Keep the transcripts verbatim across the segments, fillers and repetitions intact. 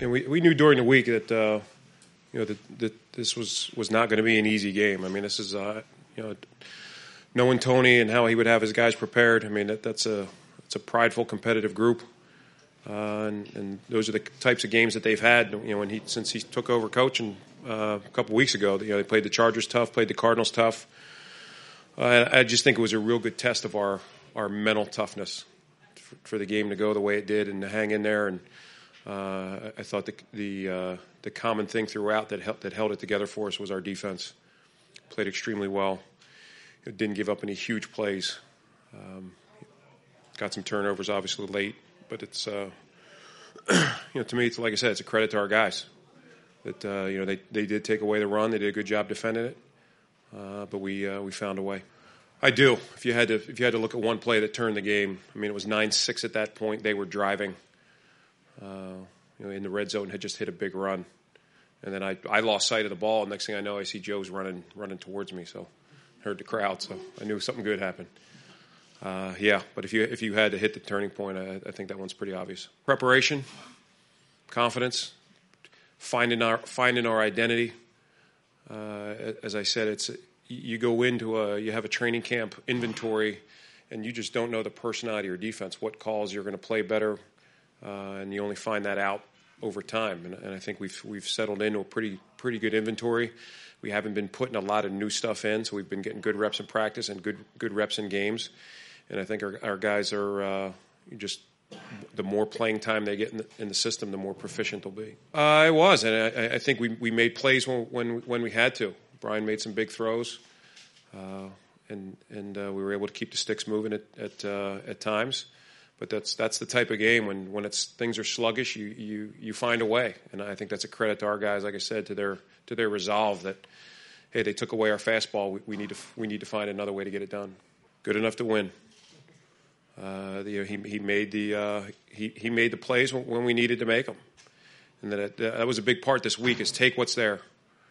And we, we knew during the week that uh, you know that, that this was, was not going to be an easy game. I mean, this is uh, you know knowing Tony and how he would have his guys prepared. I mean, that, that's a it's a prideful, competitive group, uh, and, and those are the types of games that they've had. You know, when he since he took over coaching uh, a couple weeks ago. You know, they played the Chargers tough, played the Cardinals tough. Uh, I just think it was a real good test of our our mental toughness for, for the game to go the way it did and to hang in there. And Uh, I thought the the, uh, the common thing throughout that held, that held it together for us was our defense. Played extremely well. It didn't give up any huge plays. Um, got some turnovers, obviously late, but it's uh, you know to me, it's like I said, it's a credit to our guys that uh, you know they, they did take away the run. They did a good job defending it, uh, but we uh, we found a way. I do. If you had to if you had to look at one play that turned the game, I mean, it was nine six at that point. They were driving. Uh, you know, in the red zone, had just hit a big run, and then I I lost sight of the ball. Next thing I know, I see Joe's running running towards me. So I heard the crowd, so I knew something good happened. Uh, yeah, but if you if you had to hit the turning point, I, I think that one's pretty obvious. Preparation, confidence, finding our finding our identity. Uh, as I said, it's you go into a you have a training camp inventory, and you just don't know the personality or defense, what calls you're going to play better. Uh, and you only find that out over time, and, and I think we've we've settled into a pretty pretty good inventory. We haven't been putting a lot of new stuff in, so we've been getting good reps in practice and good good reps in games. And I think our, our guys are uh, just the more playing time they get in the, in the system, the more proficient they'll be. Uh, it was, and I, I think we we made plays when when when we had to. Brian made some big throws, uh, and and uh, we were able to keep the sticks moving at at, uh, at times. But that's that's the type of game when, when it's things are sluggish, you, you you find a way, and I think that's a credit to our guys. Like I said, to their to their resolve that hey, they took away our fastball. We, we need to we need to find another way to get it done. Good enough to win. Uh, the, he he made the uh, he he made the plays when, when we needed to make them, and that it, that was a big part this week is take what's there.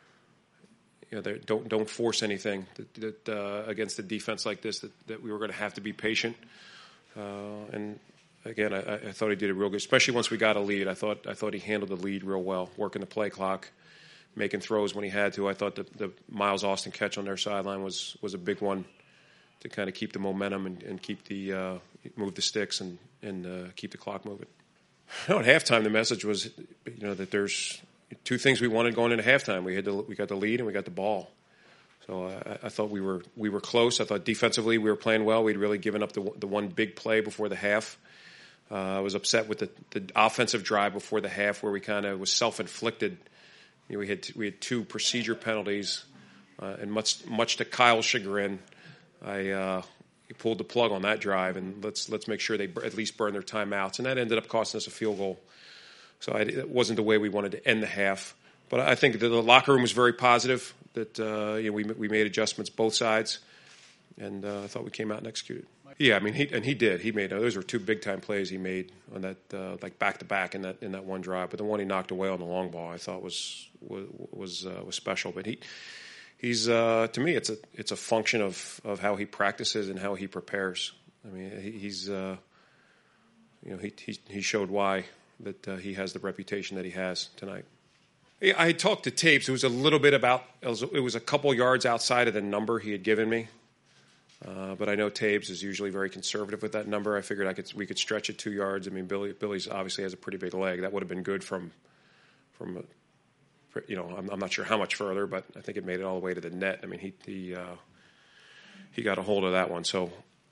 You know, don't don't force anything that, that uh, against a defense like this. That, that we were going to have to be patient. Uh, and again, I, I thought he did it real good, especially once we got a lead. I thought I thought he handled the lead real well, working the play clock, making throws when he had to. I thought the, the Miles Austin catch on their sideline was was a big one to kind of keep the momentum and, and keep the uh, move the sticks and and uh, keep the clock moving. You know, at halftime, the message was, you know, that there's two things we wanted going into halftime. We had the, we got the lead and we got the ball. So I, I thought we were we were close. I thought defensively we were playing well. We'd really given up the the one big play before the half. Uh, I was upset with the, the offensive drive before the half where we kind of was self-inflicted. You know, we had we had two procedure penalties, uh, and much much to Kyle's chagrin, I uh, pulled the plug on that drive and let's let's make sure they at least burn their timeouts, and that ended up costing us a field goal. So I, it wasn't the way we wanted to end the half. But I think that the locker room was very positive. That uh, you know, we we made adjustments both sides, and uh, I thought we came out and executed. Yeah, I mean, he and he did. He made uh, those were two big time plays he made on that, uh, like back to back in that in that one drive. But the one he knocked away on the long ball, I thought was was was, uh, was special. But he he's uh, to me, it's a it's a function of, of how he practices and how he prepares. I mean, he, he's uh, you know he, he he showed why that uh, he has the reputation that he has tonight. I talked to Tapes. It was a little bit about, it was, it was a couple yards outside of the number he had given me. Uh, but I know Tapes is usually very conservative with that number. I figured I could we could stretch it two yards. I mean, Billy Billy's obviously has a pretty big leg. That would have been good from, from a, you know, I'm, I'm not sure how much further, but I think it made it all the way to the net. I mean, he he, uh, he got a hold of that one. So,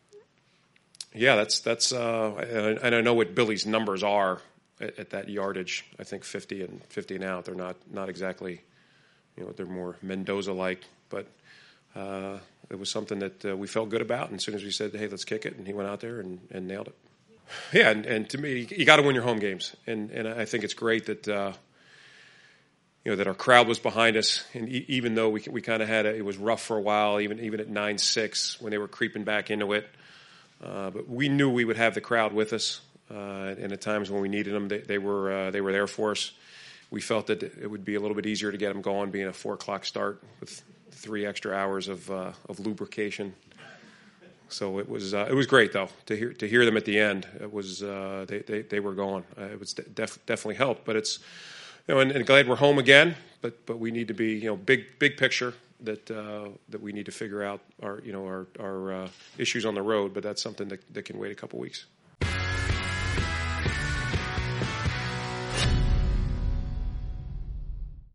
yeah, that's, that's uh, and, I, and I know what Billy's numbers are. At, at that yardage, I think fifty and fifty and out. They're not not exactly, you know, they're more Mendoza-like, but uh, it was something that uh, we felt good about. And as soon as we said, "Hey, let's kick it," and he went out there and, and nailed it. Yeah, and, and to me, you got to win your home games, and and I think it's great that uh, you know that our crowd was behind us, and e- even though we we kind of had a, it was rough for a while, even even at nine six when they were creeping back into it, uh, but we knew we would have the crowd with us. Uh, and at times when we needed them, they, they were uh, they were there for us. We felt that it would be a little bit easier to get them going, being a four o'clock start with three extra hours of uh, of lubrication. so it was uh, it was great though to hear to hear them at the end. It was uh, they, they they were gone. Uh, it was def- definitely helped. But it's you know and, and glad we're home again. But but we need to be you know big big picture that uh, that we need to figure out our you know our our uh, issues on the road. But that's something that, that can wait a couple weeks.